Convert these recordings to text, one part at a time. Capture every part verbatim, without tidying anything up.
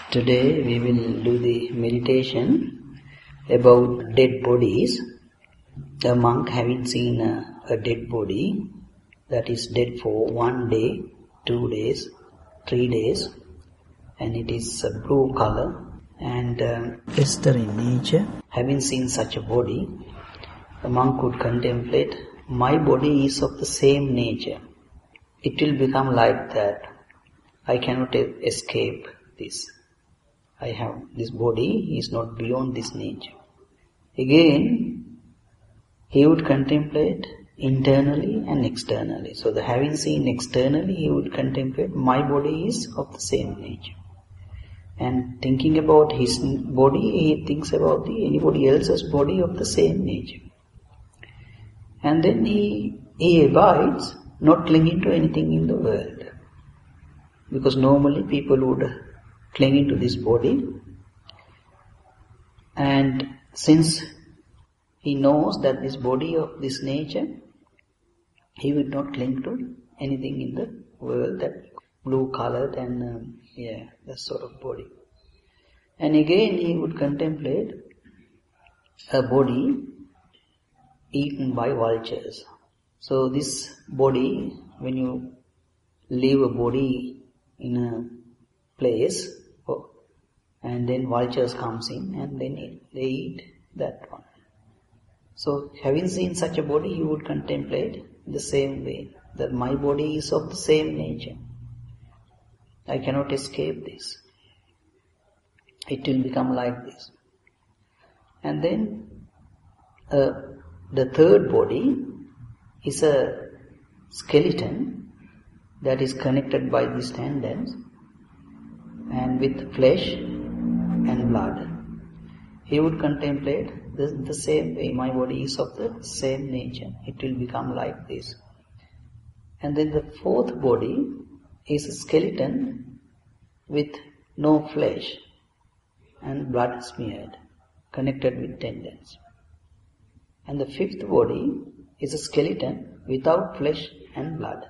Today we will do the meditation about dead bodies. A monk having seen a, a dead body that is dead for one day, two days, three days, and it is a blue color and uh, ester in nature. Having seen such a body, the monk could contemplate, my body is of the same nature. It will become like that. I cannot escape this. I have, this body is not beyond this nature. Again, he would contemplate internally and externally. So the having seen externally, he would contemplate, my body is of the same nature. And thinking about his body, he thinks about the anybody else's body of the same nature. And then he, he abides not clinging to anything in the world. Because normally people would clinging to this body, and since he knows that this body of this nature, he will not cling to anything in the world that blue colored and um, yeah, that sort of body. And again he would contemplate a body eaten by vultures. So this body, when you leave a body in a place, and then vultures comes in and then it, they eat that one. So having seen such a body, you would contemplate the same way, that my body is of the same nature. I cannot escape this. It will become like this. And then uh, the third body is a skeleton that is connected by these tendons and with flesh and blood. He would contemplate the, the same way, my body is of the same nature. It will become like this. And then the fourth body is a skeleton with no flesh and blood smeared, connected with tendons. And the fifth body is a skeleton without flesh and blood.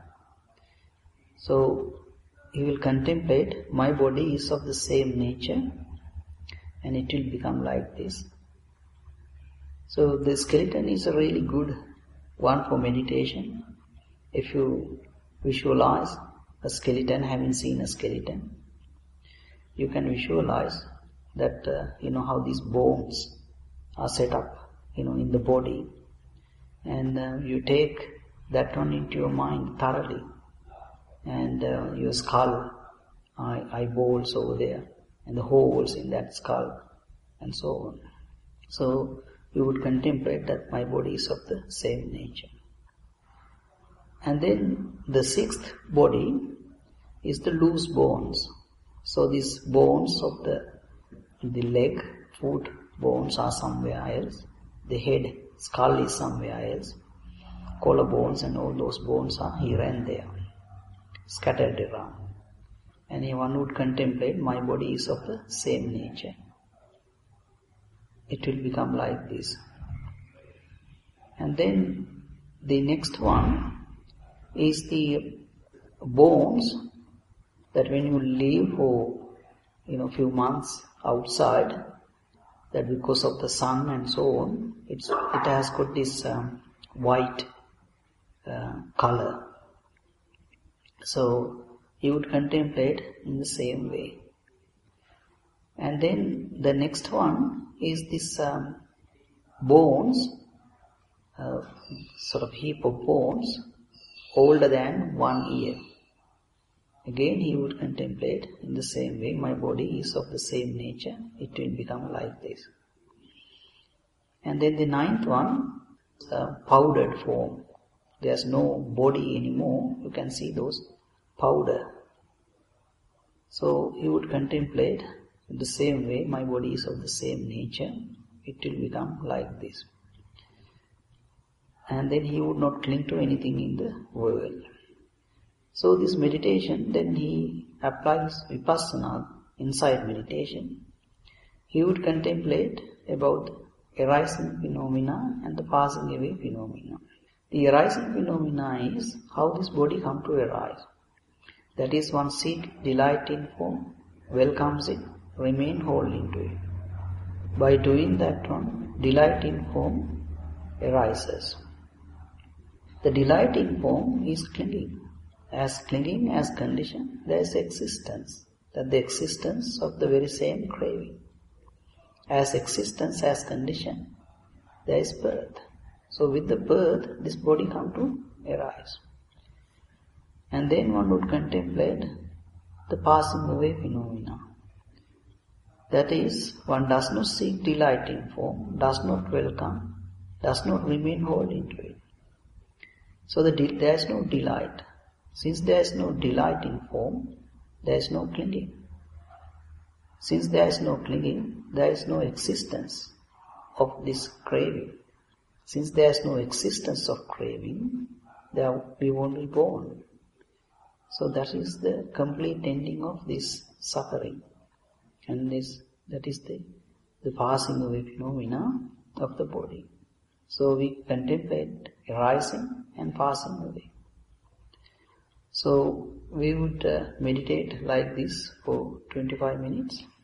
So he will contemplate, my body is of the same nature, and it will become like this. So the skeleton is a really good one for meditation. If you visualize a skeleton, having seen a skeleton, you can visualize that, uh, you know, how these bones are set up, you know, in the body. And uh, you take that one into your mind thoroughly. And uh, your skull, eye, eyeballs over there, and the holes in that skull, and so on. So you would contemplate that my body is of the same nature. And then the sixth body is the loose bones. So these bones of the the leg, foot bones are somewhere else. The head, skull is somewhere else. Collarbones and all those bones are here and there, scattered around. And one would contemplate, my body is of the same nature. It will become like this. And then the next one is the bones that when you live for, you know, few months outside, that because of the sun and so on, it's, it has got this um, white uh, color. So you would contemplate in the same way. And then the next one is this um, bones, uh, sort of heap of bones, older than one year. Again he would contemplate in the same way, my body is of the same nature, it will become like this. And then the ninth one, uh, powdered form. There's no body anymore, you can see those powder. So he would contemplate in the same way, my body is of the same nature, it will become like this. And then he would not cling to anything in the world. So this meditation, then he applies vipassana, insight meditation. He would contemplate about arising phenomena and the passing away phenomena. The arising phenomena is how this body come to arise. That is, one seek delight in form, welcomes it, remain whole into it. By doing that one, delight in form arises. The delight in form is clinging. As clinging as condition, there is existence. That the existence of the very same craving. As existence as condition, there is birth. So with the birth, this body come to arise. And then one would contemplate the passing away phenomena. That is, one does not seek delight in form, does not welcome, does not remain whole into it. So the de- there is no delight. Since there is no delight in form, there is no clinging. Since there is no clinging, there is no existence of this craving. Since there is no existence of craving, there we won't be born. So that is the complete ending of this suffering. And this, that is the, the passing away phenomena of the body. So we contemplate arising and passing away. So we would uh, meditate like this for twenty-five minutes.